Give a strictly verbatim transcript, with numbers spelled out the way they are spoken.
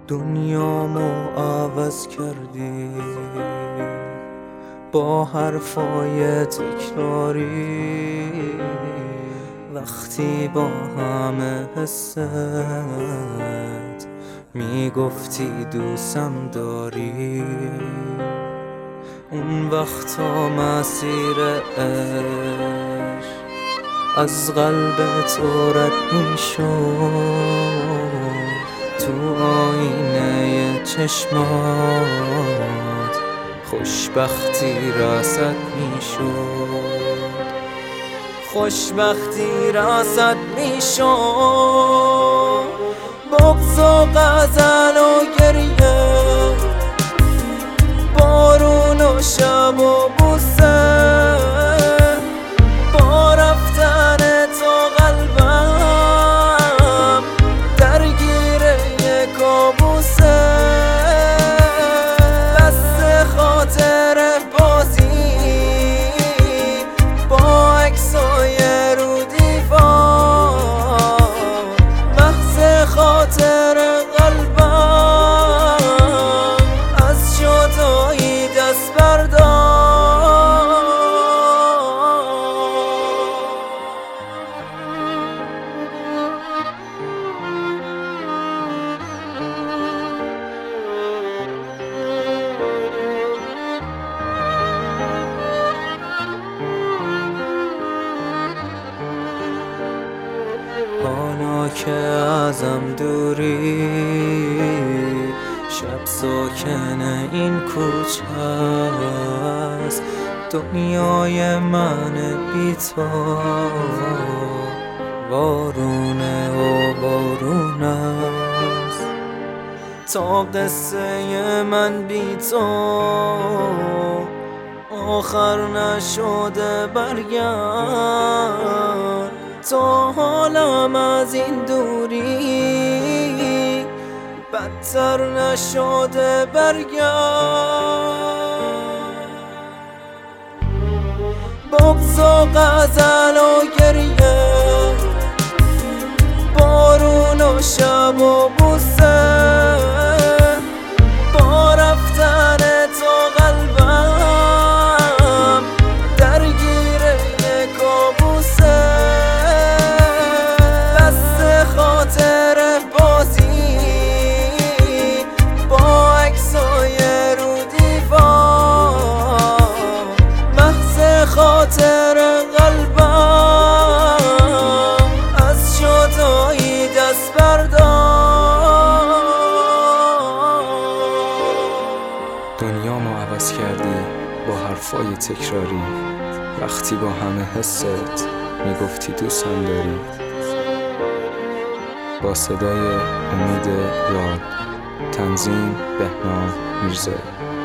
دنیامو عوض کردی با حرفای تکراری، وقتی با همه حست میگفتی دوستم داری. اون وقتا مسیر عشق از قلب تو رد میشد، تو آینه چشمات خوشبختی رصد میشد، خوشبختی رصد میشد. بغض و غزل و گریه، بارون و شب و بوسه، با رفتن تو قلبم درگیر یک کابوسه. دست خاطر بازی با عکسای رو دیوار، محض خاطر قلبم از جدایی دست بردار. حالا که ازم دوری، شب ساکن این کوچه است، دنیای من بی تو وارونه و وارون است. تا قصه من بی تو آخر نشده برگرد، تا حالم از این دوری بدتر نشده برگرد. بغض و غزل و گریه، بارون و شب و بوسه، با رفتن تو قلبم درگیر یک کابوسه. دست خاطر بازی با عکسای رو دیوار، محض خاطر قلبم از جدایی دست بردار. دنیامو عوض کردی با حرفای تکراری، وقتی با همه حست میگفتی دوستم داری. با صدای امید یاد، تنظیم بهنام میرزایی.